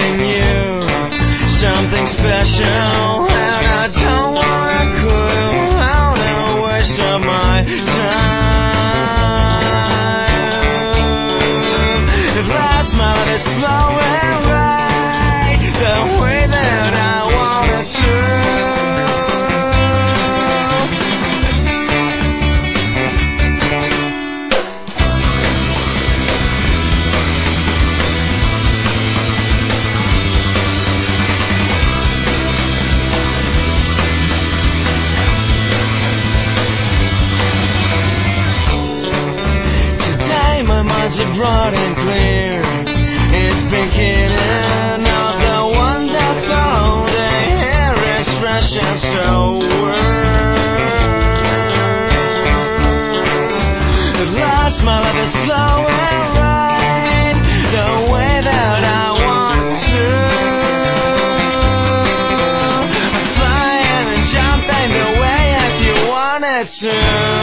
giving you something special, and I don't want a clue how to waste of my time. If last month is flowing right the way that I want it to. My mind's broad and clear. It's beginning of the wonderful day. Hair is fresh and so at last my love is flowing right the way that I want to. Flying and jumping the way if you wanted to.